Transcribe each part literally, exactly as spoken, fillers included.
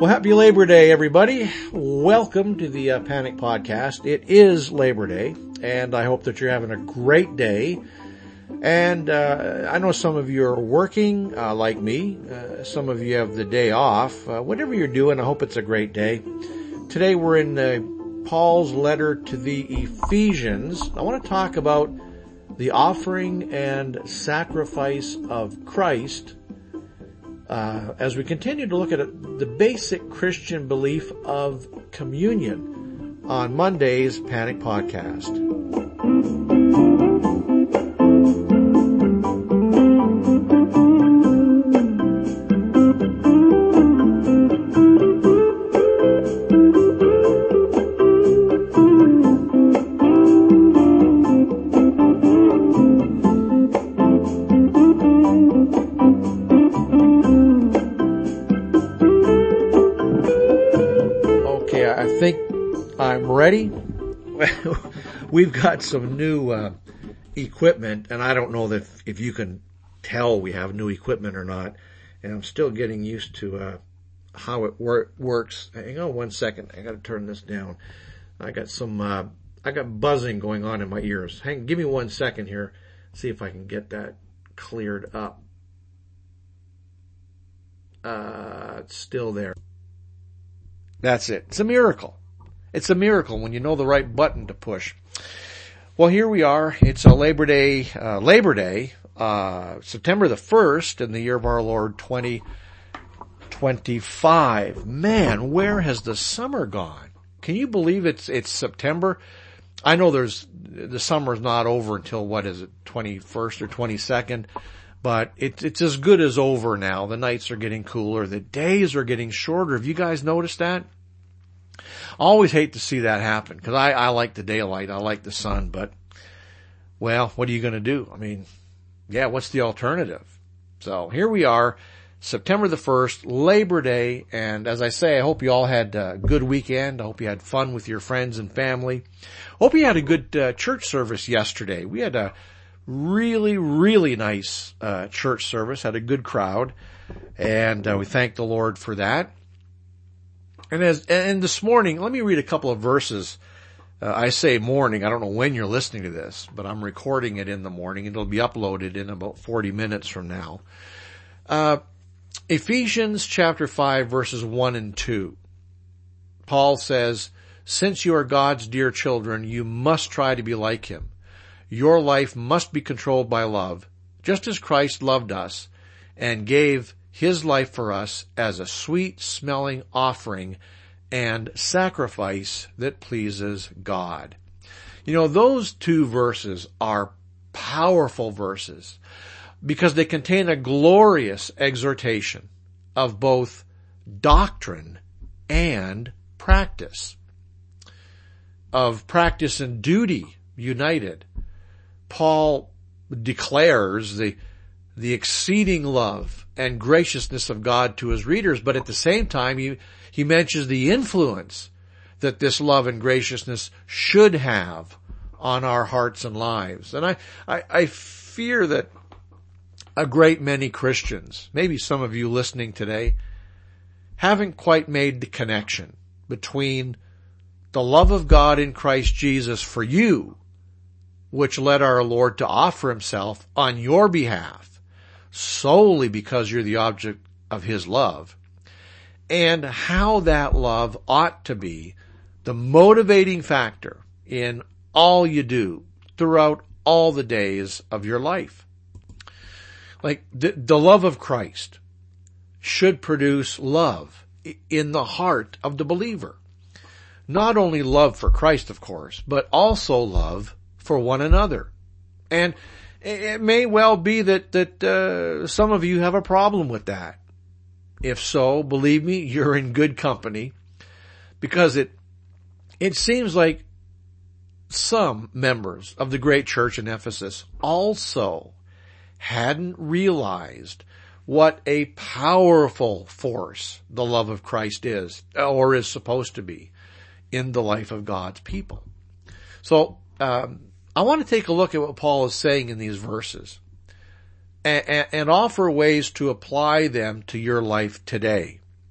Well, happy Labor Day, everybody. Welcome to the uh, Panic Podcast. It is Labor Day, and I hope that you're having a great day. And uh, I know some of you are working, uh, like me. Uh, some of you have the day off. Uh, whatever you're doing, I hope it's a great day. Today we're in uh, Paul's letter to the Ephesians. I want to talk about the offering and sacrifice of Christ Uh, as we continue to look at it, the basic Christian belief of communion on Monday's Panic Podcast. I think I'm ready. We've got some new uh, equipment, and I don't know that if, if you can tell we have new equipment or not, and I'm still getting used to uh, how it wor- works. Hang on one second. I got to turn this down. I got some, uh, I got buzzing going on in my ears. Hang, give me one second here. See if I can get that cleared up. Uh, it's still there. That's it. It's a miracle. It's a miracle when you know the right button to push. Well, here we are. It's a Labor Day, uh, Labor Day, uh, September the first in the year of our Lord twenty twenty-five. Man, where has the summer gone? Can you believe it's, it's September? I know there's, the summer's not over until, what is it, twenty-first or twenty-second? But it, it's as good as over now. The nights are getting cooler. The days are getting shorter. Have you guys noticed that? I always hate to see that happen because I, I like the daylight. I like the sun. But, well, what are you going to do? I mean, yeah, what's the alternative? So here we are, September the first, Labor Day. And as I say, I hope you all had a good weekend. I hope you had fun with your friends and family. Hope you had a good uh, church service yesterday. We had a really, really nice uh church service, had a good crowd, and uh, we thank the Lord for that. And as and this morning, let me read a couple of verses. Uh, I say morning, I don't know when you're listening to this, but I'm recording it in the morning. It'll be uploaded in about forty minutes from now. Uh Ephesians chapter five, verses one and two. Paul says, "Since you are God's dear children, you must try to be like Him. Your life must be controlled by love, just as Christ loved us and gave His life for us as a sweet-smelling offering and sacrifice that pleases God." You know, those two verses are powerful verses because they contain a glorious exhortation of both doctrine and practice, of practice and duty united. Paul declares the, the exceeding love and graciousness of God to his readers, but at the same time, he, he mentions the influence that this love and graciousness should have on our hearts and lives. And I, I, I fear that a great many Christians, maybe some of you listening today, haven't quite made the connection between the love of God in Christ Jesus for you, which led our Lord to offer Himself on your behalf, solely because you're the object of His love, and how that love ought to be the motivating factor in all you do throughout all the days of your life. Like, the, the love of Christ should produce love in the heart of the believer. Not only love for Christ, of course, but also love for one another. And it may well be that, that, uh, some of you have a problem with that. If so, believe me, you're in good company, because it, it seems like some members of the great church in Ephesus also hadn't realized what a powerful force the love of Christ is, or is supposed to be, in the life of God's people. So, um, I want to take a look at what Paul is saying in these verses and, and, and offer ways to apply them to your life today.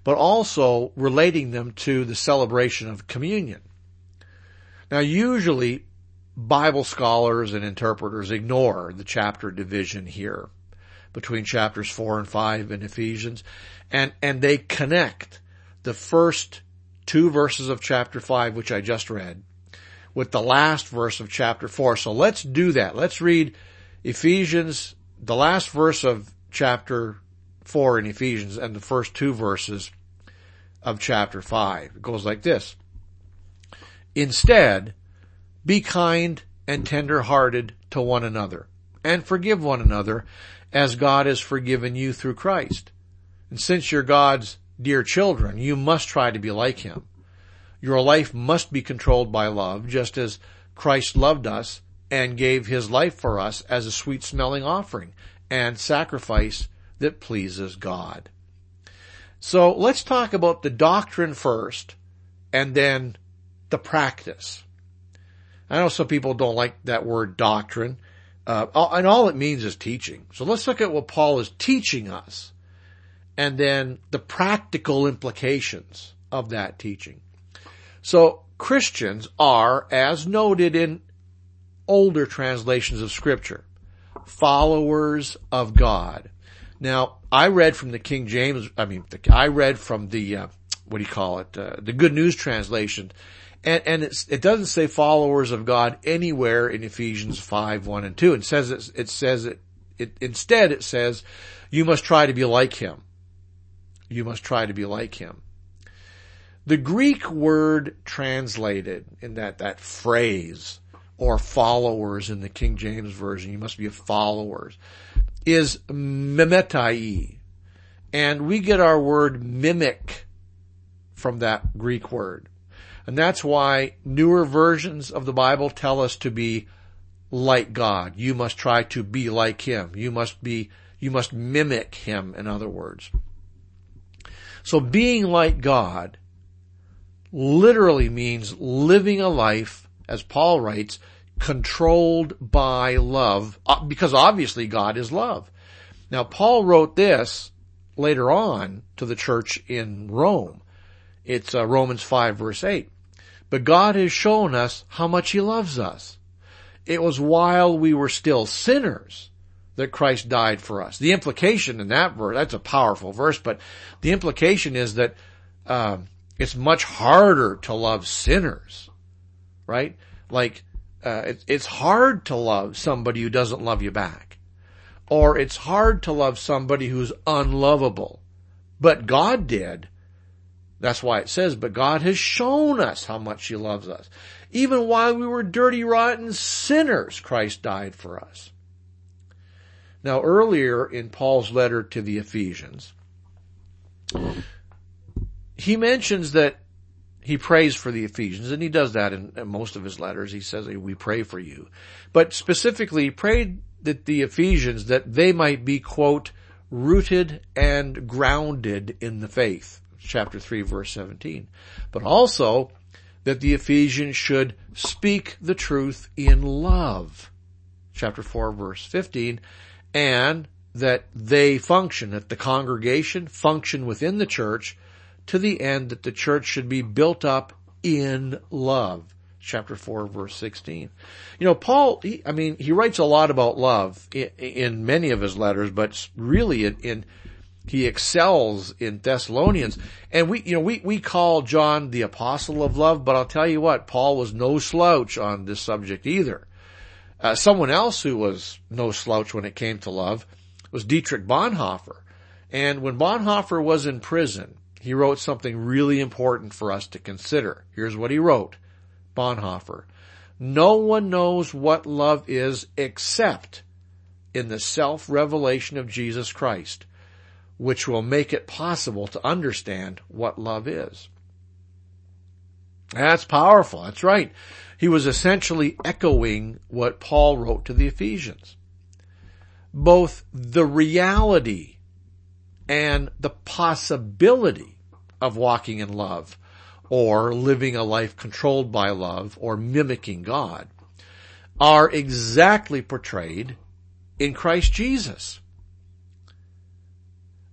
but also relating them to the celebration of communion. Now, usually Bible scholars and interpreters ignore the chapter division here between chapters four and five in Ephesians, and, and they connect the first two verses of chapter five, which I just read, with the last verse of chapter four. So let's do that. Let's read Ephesians, the last verse of chapter four in Ephesians, and the first two verses of chapter five. It goes like this. Instead, be kind and tender-hearted to one another, and forgive one another as God has forgiven you through Christ. And since you're God's dear children, you must try to be like Him. Your life must be controlled by love, just as Christ loved us and gave His life for us as a sweet-smelling offering and sacrifice that pleases God. So let's talk about the doctrine first and then the practice. I know some people don't like that word doctrine, uh, and all it means is teaching. So let's look at what Paul is teaching us and then the practical implications of that teaching. So Christians are, as noted in older translations of Scripture, followers of God. Now, I read from the King James, I mean, the, I read from the, uh, what do you call it, uh, the Good News translation, and, and it's, it doesn't say followers of God anywhere in Ephesians five, one and two. It says, it, it says it, it, instead it says, you must try to be like Him. You must try to be like Him. The Greek word translated in that, that phrase, or followers in the King James Version, you must be followers, is mimetai. And we get our word mimic from that Greek word. And that's why newer versions of the Bible tell us to be like God. You must try to be like Him. You must be, you must mimic Him, in other words. So being like God literally means living a life, as Paul writes, controlled by love, because obviously God is love. Now, Paul wrote this later on to the church in Rome. It's uh, Romans five verse eight. But God has shown us how much He loves us. It was while we were still sinners that Christ died for us. The implication in that verse, that's a powerful verse, but the implication is that um, it's much harder to love sinners, right? Like, uh, it, it's hard to love somebody who doesn't love you back. Or it's hard to love somebody who's unlovable. But God did. That's why it says, but God has shown us how much He loves us. Even while we were dirty, rotten sinners, Christ died for us. Now, earlier in Paul's letter to the Ephesians, he mentions that he prays for the Ephesians, and he does that in, in most of his letters. He says, we pray for you. But specifically, he prayed that the Ephesians, that they might be, quote, rooted and grounded in the faith. Chapter three, verse seventeen. But also that the Ephesians should speak the truth in love. Chapter four, verse fifteen. And that they function, that the congregation function within the church to the end that the church should be built up in love. Chapter four, verse sixteen. You know, Paul, he, I mean, he writes a lot about love in, in many of his letters, but really in, in he excels in Thessalonians. And we, you know, we, we call John the apostle of love, but I'll tell you what, Paul was no slouch on this subject either. Uh, someone else who was no slouch when it came to love was Dietrich Bonhoeffer. And when Bonhoeffer was in prison, he wrote something really important for us to consider. Here's what he wrote. Bonhoeffer. No one knows what love is except in the self-revelation of Jesus Christ, which will make it possible to understand what love is. That's powerful. That's right. He was essentially echoing what Paul wrote to the Ephesians. Both the reality and the possibility of walking in love, or living a life controlled by love, or mimicking God, are exactly portrayed in Christ Jesus.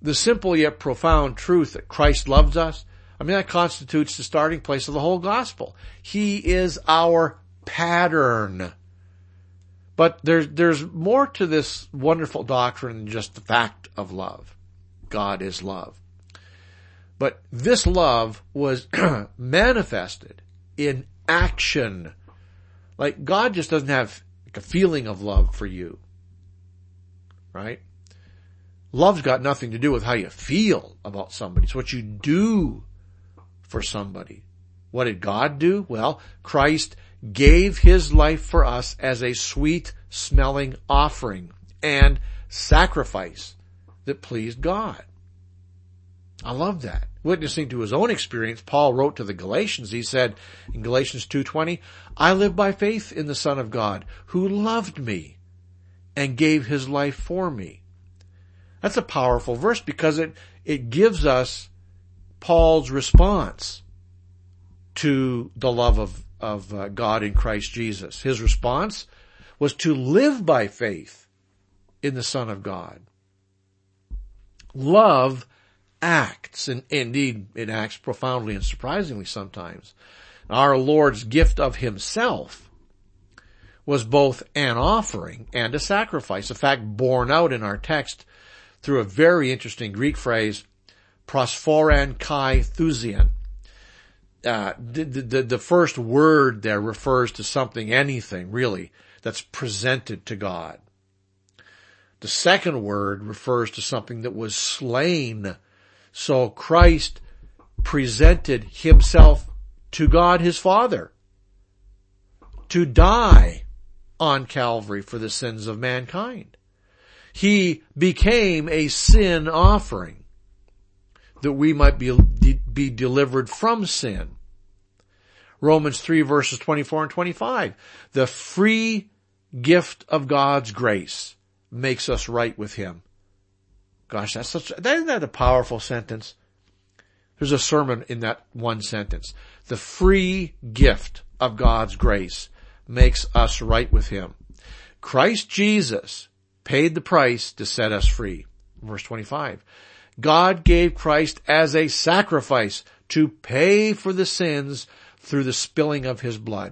the simple yet profound truth that Christ loves us, I mean, that constitutes the starting place of the whole gospel. He is our pattern. But there's, there's more to this wonderful doctrine than just the fact of love. God is love. But this love was manifested in action. Like, God just doesn't have like a feeling of love for you. Right? Love's got nothing to do with how you feel about somebody. It's what you do for somebody. What did God do? Well, Christ gave his life for us as a sweet smelling offering and sacrifice that pleased God. I love that. Witnessing to his own experience, Paul wrote to the Galatians, he said in Galatians two twenty, I live by faith in the Son of God who loved me and gave his life for me. That's a powerful verse because it, it gives us Paul's response to the love of, of uh, God in Christ Jesus. His response was to live by faith in the Son of God. Love acts, and indeed it acts profoundly and surprisingly sometimes. Our Lord's gift of himself was both an offering and a sacrifice. In fact, borne out in our text through a very interesting Greek phrase, prosphoran kai thusian. Uh, the, the, the first word there refers to something, anything really, that's presented to God. The second word refers to something that was slain. So Christ presented himself to God his Father to die on Calvary for the sins of mankind. He became a sin offering that we might be, be delivered from sin. Romans three verses twenty-four and twenty-five. The free gift of God's grace makes us right with him. Gosh, that's such, isn't that a powerful sentence? There's a sermon in that one sentence. The free gift of God's grace makes us right with him. Christ Jesus paid the price to set us free. Verse twenty-five. God gave Christ as a sacrifice to pay for the sins through the spilling of his blood.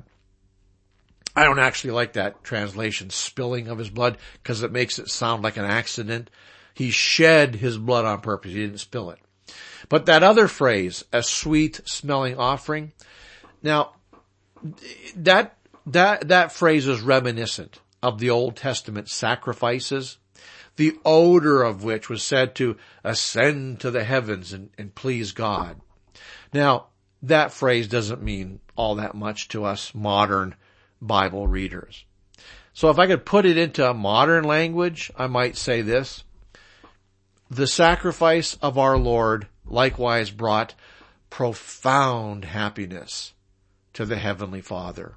I don't actually like that translation, spilling of his blood, because it makes it sound like an accident. He shed his blood on purpose. He didn't spill it. But that other phrase, a sweet smelling offering, now, that, that, that phrase is reminiscent of the Old Testament sacrifices, the odor of which was said to ascend to the heavens and, and please God. Now, that phrase doesn't mean all that much to us modern Bible readers. So if I could put it into a modern language, I might say this. The sacrifice of our Lord likewise brought profound happiness to the Heavenly Father.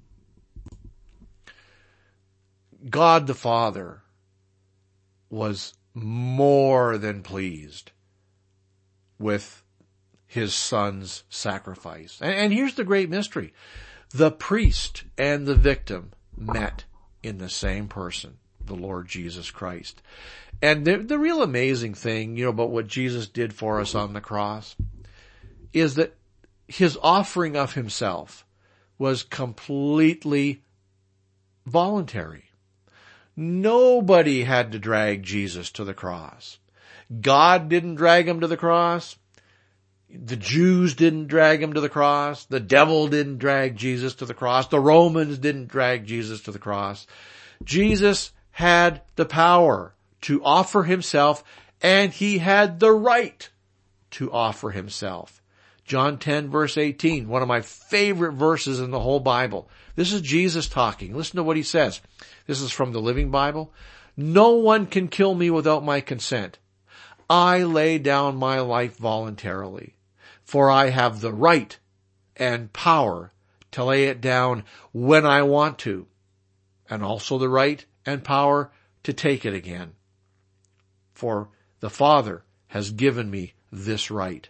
God the Father was more than pleased with his Son's sacrifice. And, and here's the great mystery. The priest and the victim met in the same person, the Lord Jesus Christ. And the, the real amazing thing, you know, about what Jesus did for us on the cross is that his offering of himself was completely voluntary. Nobody had to drag Jesus to the cross. God didn't drag him to the cross. The Jews didn't drag him to the cross. The devil didn't drag Jesus to the cross. The Romans didn't drag Jesus to the cross. Jesus had the power to offer himself, and he had the right to offer himself. John ten verse eighteen, one of my favorite verses in the whole Bible. This is Jesus talking. Listen to what he says. This is from the Living Bible. No one can kill me without my consent. I lay down my life voluntarily, for I have the right and power to lay it down when I want to, and also the right and power to take it again. For the Father has given me this right.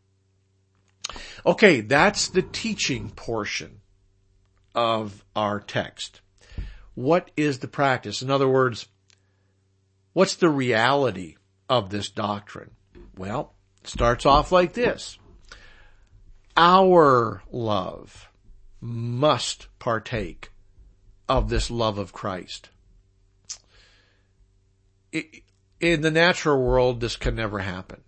Okay, that's the teaching portion of our text. What is the practice? In other words, what's the reality of this doctrine? Well, it starts off like this. Our love must partake of this love of Christ. In the natural world, this can never happen.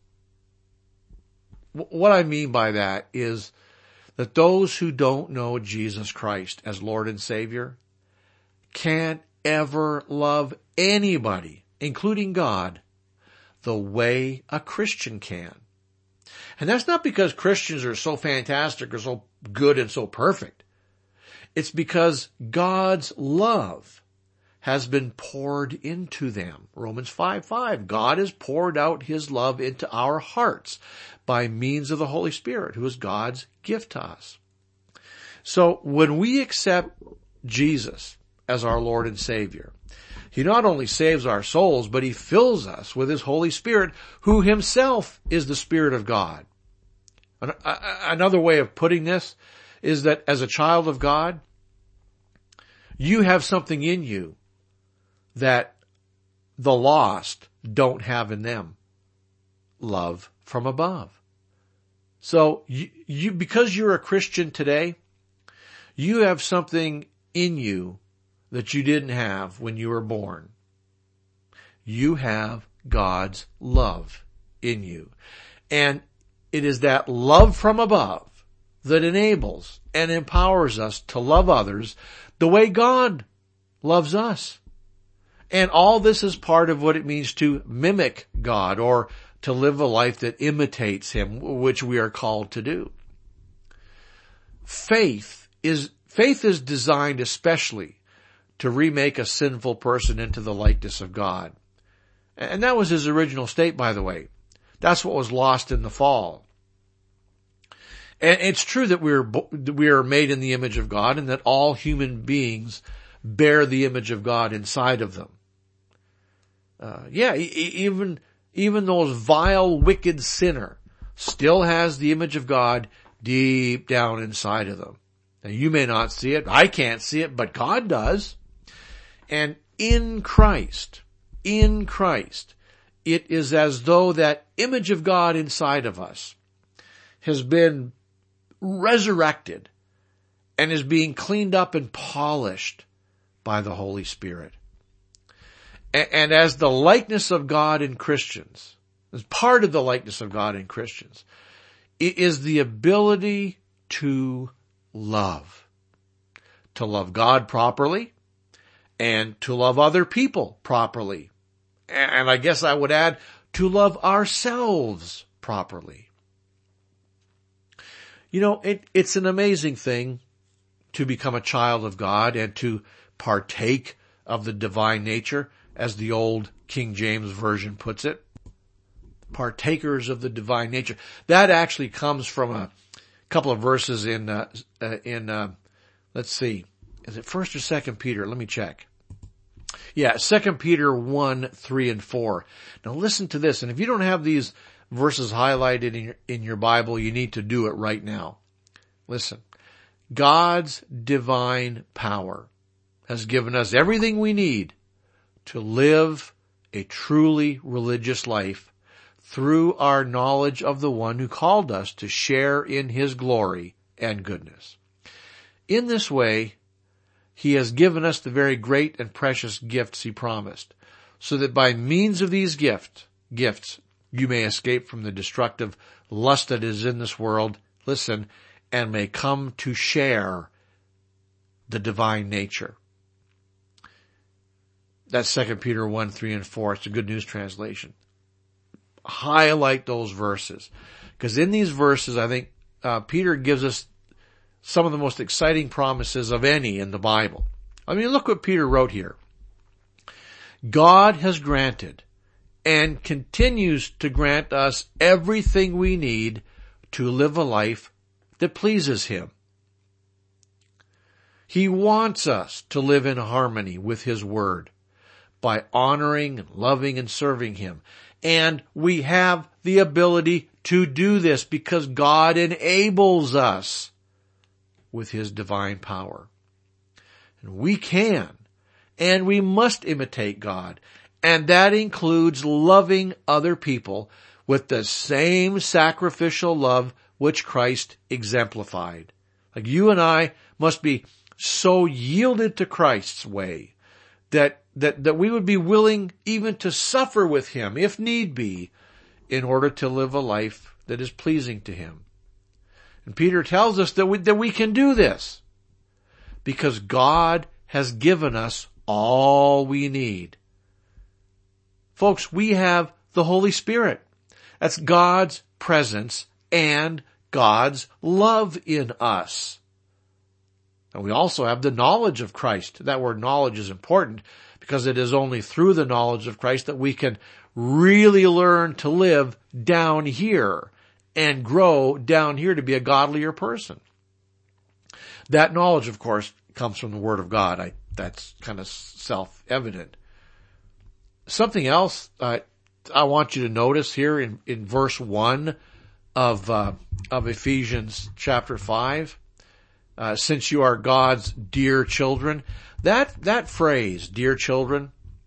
What I mean by that is that those who don't know Jesus Christ as Lord and Savior can't ever love anybody, including God, the way a Christian can. And that's not because Christians are so fantastic or so good and so perfect. It's because God's love has been poured into them. Romans five five, God has poured out His love into our hearts by means of the Holy Spirit, who is God's gift to us. So when we accept Jesus as our Lord and Savior, He not only saves our souls, but He fills us with His Holy Spirit, who Himself is the Spirit of God. Another way of putting this is that as a child of God, you have something in you that the lost don't have in them. Love from above. So you, you, because you're a Christian today, you have something in you that you didn't have when you were born. You have God's love in you. And it is that love from above that enables and empowers us to love others the way God loves us. And all this is part of what it means to mimic God, or to live a life that imitates Him, which we are called to do. Faith is, faith is designed especially to remake a sinful person into the likeness of God. And that was His original state, by the way. That's what was lost in the fall. And it's true that we're, we are made in the image of God, and that all human beings bear the image of God inside of them. Uh, yeah, e- even, even those vile, wicked sinner still has the image of God deep down inside of them. Now, you may not see it. I can't see it, but God does. And in Christ, in Christ, it is as though that image of God inside of us has been resurrected and is being cleaned up and polished by the Holy Spirit. And as the likeness of God in Christians, as part of the likeness of God in Christians, it is the ability to love. To love God properly and to love other people properly. And I guess I would add, to love ourselves properly. You know, it, it's an amazing thing to become a child of God and to partake of the divine nature, as the old King James Version puts it. Partakers of the divine nature. That actually comes from a couple of verses in, uh, uh, in, uh, let's see, is it First or Second Peter? Let me check. Yeah, Second Peter one, three, and four. Now listen to this, and if you don't have these verses highlighted in your, in your Bible, you need to do it right now. Listen. God's divine power has given us everything we need to live a truly religious life through our knowledge of the one who called us to share in His glory and goodness. In this way, He has given us the very great and precious gifts He promised, so that by means of these gift, gifts, you may escape from the destructive lust that is in this world, listen, and may come to share the divine nature. That's Second Peter one, three, and four. It's a Good News Translation. Highlight those verses. Because in these verses, I think uh, Peter gives us some of the most exciting promises of any in the Bible. I mean, look what Peter wrote here. God has granted and continues to grant us everything we need to live a life that pleases Him. He wants us to live in harmony with His Word by honoring and loving and serving Him. And we have the ability to do this because God enables us with His divine power. And we can and we must imitate God. And that includes loving other people with the same sacrificial love which Christ exemplified. Like you and I must be so yielded to Christ's way that, that, that we would be willing even to suffer with him, if need be, in order to live a life that is pleasing to him. And Peter tells us that we, that we can do this because God has given us all we need. Folks, we have the Holy Spirit. That's God's presence and God's love in us. And we also have the knowledge of Christ. That word knowledge is important because it is only through the knowledge of Christ that we can really learn to live down here and grow down here to be a godlier person. That knowledge, of course, comes from the Word of God. I, that's kind of self-evident. Something else uh, I want you to notice here in, in verse one of uh, of Ephesians chapter five, uh, since you are God's dear children, that that phrase, dear children,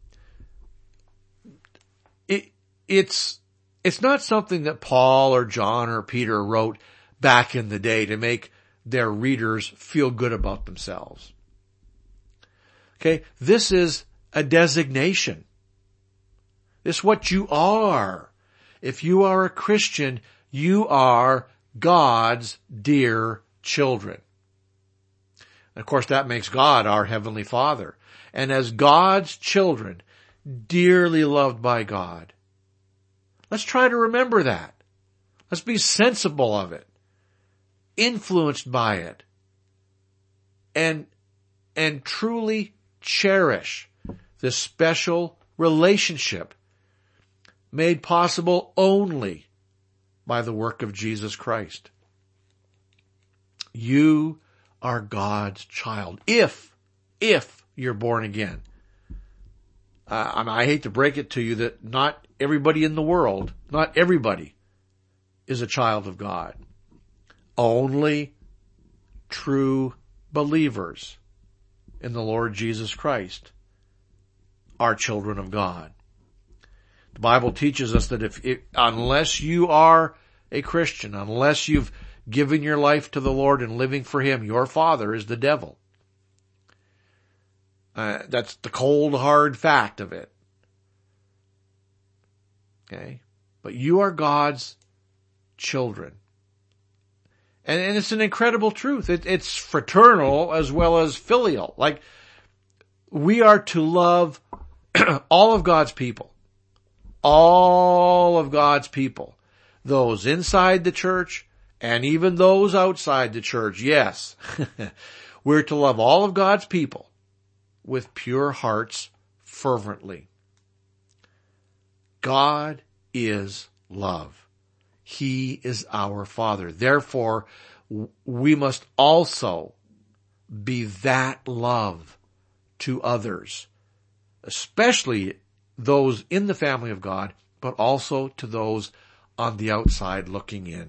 it it's it's not something that Paul or John or Peter wrote back in the day to make their readers feel good about themselves. Okay, this is a designation. It's what you are. If you are a Christian, you are God's dear children. And of course, that makes God our Heavenly Father. And as God's children, dearly loved by God, let's try to remember that. Let's be sensible of it, influenced by it, and, and truly cherish this special relationship made possible only by the work of Jesus Christ. You are God's child. If, if you're born again. Uh, I hate to break it to you that not everybody in the world, not everybody is a child of God. Only true believers in the Lord Jesus Christ are children of God. The Bible teaches us that if, if unless you are a Christian, unless you've given your life to the Lord and living for Him, your father is the devil. Uh, that's the cold, hard fact of it. Okay? But you are God's children. And, and it's an incredible truth. It, it's fraternal as well as filial. Like, we are to love all of God's people. All of God's people. Those inside the church and even those outside the church. Yes. We're to love all of God's people with pure hearts fervently. God is love. He is our Father. Therefore, we must also be that love to others, especially those in the family of God, but also to those on the outside looking in.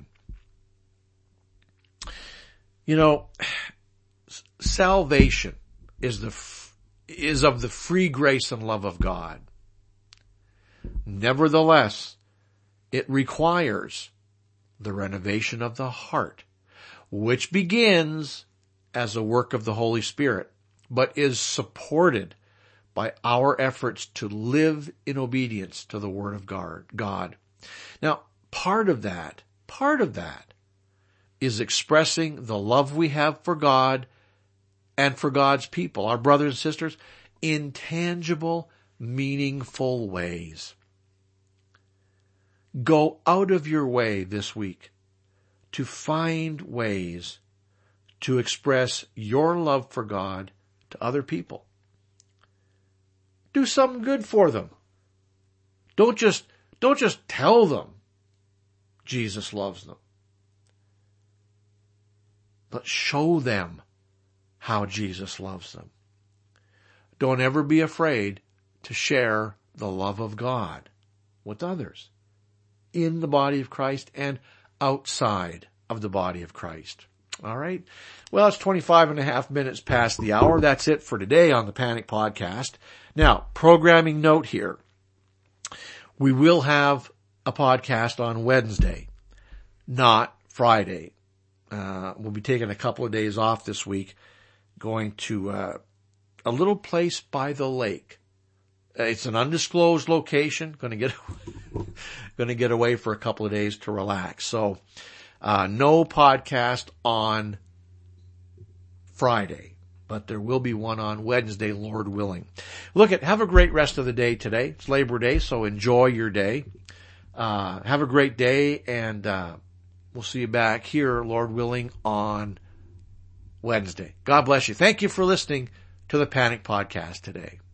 You know, salvation is the is of the free grace and love of God. Nevertheless, it requires the renovation of the heart, which begins as a work of the Holy Spirit, but is supported by our efforts to live in obedience to the Word of God. Now, part of that, part of that is expressing the love we have for God and for God's people, our brothers and sisters, in tangible, meaningful ways. Go out of your way this week to find ways to express your love for God to other people. Do something good for them. Don't just, don't just tell them Jesus loves them, but show them how Jesus loves them. Don't ever be afraid to share the love of God with others in the body of Christ and outside of the body of Christ. All right. Well, it's twenty-five and a half minutes past the hour. That's it for today on the Panic Podcast. Now, programming note here. We will have a podcast on Wednesday, not Friday. Uh, we'll be taking a couple of days off this week, going to uh, a little place by the lake. It's an undisclosed location. Going to get going to get away for a couple of days to relax. So, uh, no podcast on Friday, but there will be one on Wednesday, Lord willing. Look at, have a great rest of the day today. It's Labor Day, so enjoy your day. Uh, have a great day, and uh, we'll see you back here, Lord willing, on Wednesday. God bless you. Thank you for listening to the Panic Podcast today.